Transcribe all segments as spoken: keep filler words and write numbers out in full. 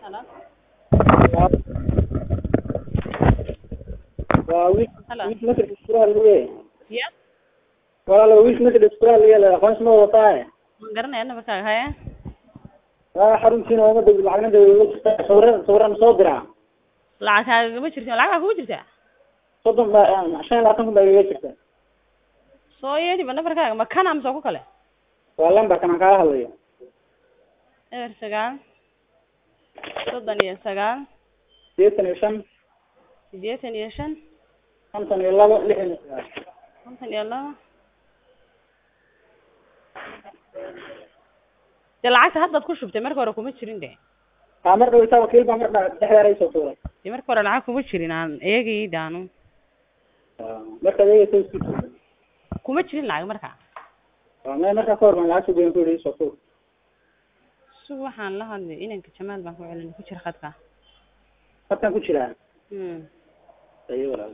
Hello. waa wiil Hello. wiil marka iskuul leeyahay Yeah. wala wiil marka iskuul leeyahay aqoonsi ma wataa Ma garanay anaba ka haya. waa xaruntiin oo dad lacagna dawladda sawirada sawirada soo diraa Lacag ma jirto lacag ku jirta. soddon ba shan laatan ba iga jirta Soo yeedi ma nafarkaaga ma kana amso ku kale. waa lambar kan ka hadlayo eber sagaal soddon iyo sagaal sideetan iyo shan sideetan iyo shan konton iyo labo lixdan iyo sagaal konton iyo labo de lacagta hadda ku shubtay marka hore kuma jirin de ha mar dhawaa wakiil baa mar dhexdeeray soo tuuray de marka hore lacag kuma jirin aan eegay daanu marka ay soo kuma jirin lacag marka waa ma marka koor ma lacag soo ku soo tuur suu waxaan la hadlay inanka Jamaal baan ku celin ku jira khadka khadkan ku jira hmm ayo walaal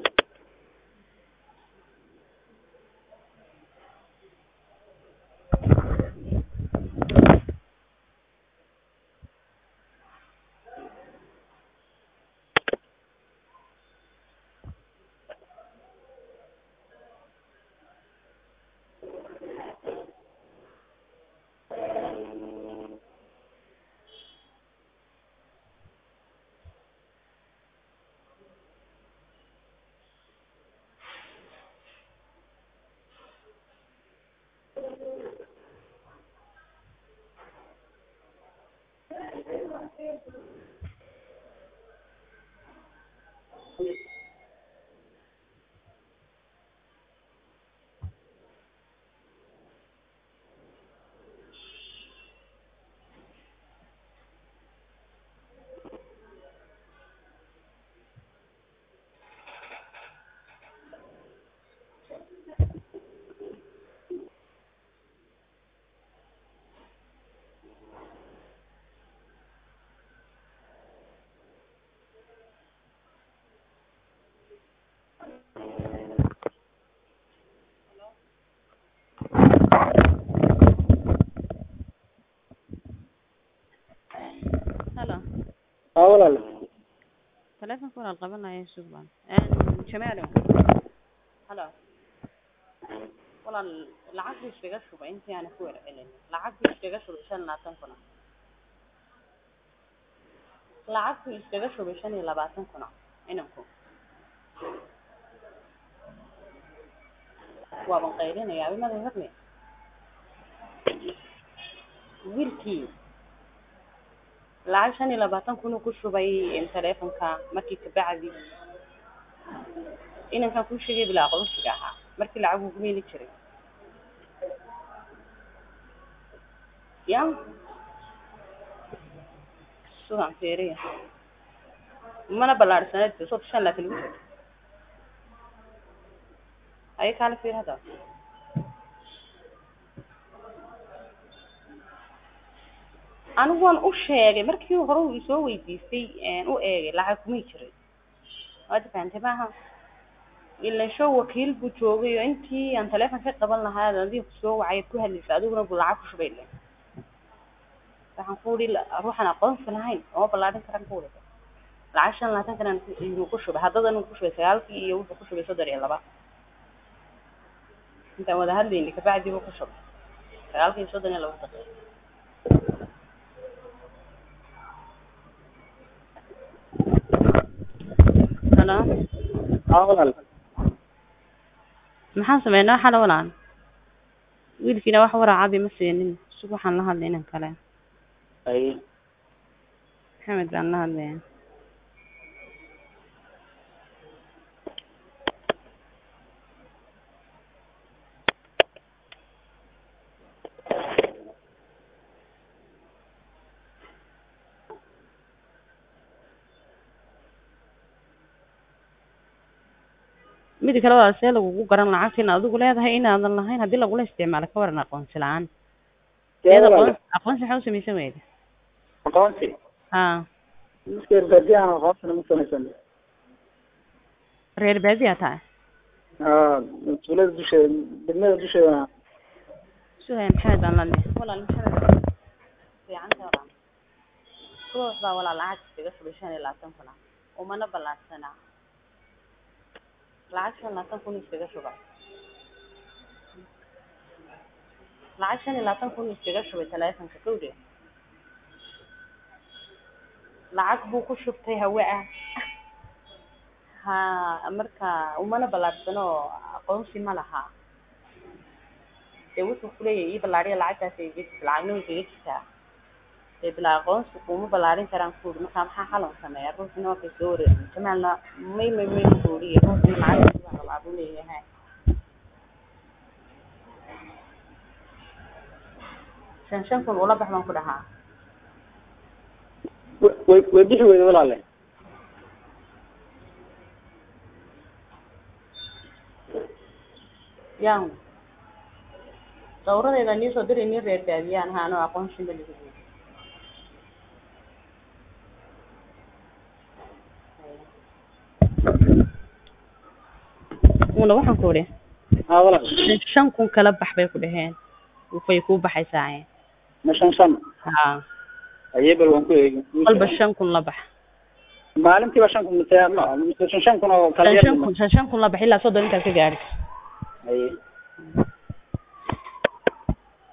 Hello. اه walaal telefonka walaal qabanaya suuban aan Jamaal hello walaal lacag iskaga shubay intii aan ku warcelin lacag iskaga shubay shan iyo labaatan kun lacag iskaga shubay shan iyo labaatan kun inanku waa ban qaylinaya ma hadlay wiilkii lacag shan iyo labaatan kun ku shubay in telefonka markii ka bacdi inanka ku sheegay bila aqoonsiga ahaa markii lacag ugu meeli jiray yam suuqan feeriya mana balaarsanad soo shan laatan lagu jiro ay kala fiir hada anigu waan u sheegay markii hore uu soo weydiistay aan u eegay lacag kuma jiray wada faantay maaha ila show wakiil buu joogay intii aan telefoon ka qaban lahaa adii ku soo wacay ku hadlaysa adiguna buu lacag ku shubay waxaan ku ri ruuxan aqoon sanahay oo balaadin karan ku wada lacag shan iyo labaatan kan inuu ku shubay haddadan ku shubay sagaalkii iyo wuxuu ku shubay soddon iyo laba inta wada hadlayni ka bacdi uu ku shubay sagaalkii soddon iyo laba daqiiqo hello اه walaal maxaan sameynaa xal walaan wiilkiina wax waraacabi ma siinin suuq waxaan la hadlay inan kale ay Maxamed baan la hadlay mid kale waa see lagu garan lacagtina adigu leedahay inaadan lahayn hadii lagu la isticmaalo ka waran aqoonsi la'aan aqoonsi waxa uu sameeyay weeyda aqoonsi ha miskeen badiyaa aqoonsi ma samaysan reer baadiya taa اه tuulada dusheeda degmada dusheeda suhay maxamed baan la leeyahay walaal maxamed fiican tahay kuwaas baa walaal lacag iskaga shubay shan iyo labaatan kun umana ballaarsana lacag shan iyo labaatan kun iskaga shubay lacag shan iyo labaatan kun iskaga shubay taleefanka kowde lacag buu ku shubtay hawe ah ha marka umana ballaarsano aqoonsi ma laha dee wuxuu kuleeyahay ii ballaariya lacagtaas ay jirta lacagna way kaga jirtaa dee bilaa aqoonsi kuma ballaarin karaan kuuri marka maxaa xalan sameeya ruuxina waa kay soo wareegay jamaalna may may may kuuriye ruuxii lacagtiisa baa rabaa buu leeyahay shan shan kun ula bax baan ku dhahaa way way bixi weyda walaale yaan dawradeeda nii soo diray nii reer baadiyaan haano aqoonsi ma lihi una waxaan ku uri ha walaal shan kun kala bax bay ku dhaheen way ku baxaysaa ma shan shan ha ayebal waan ku eegi walba shan kun la bax maalintiiba shan kun ma shan shan kun oo kala shan kun shan kun la bax ilaa soddon intaad ka gaari aye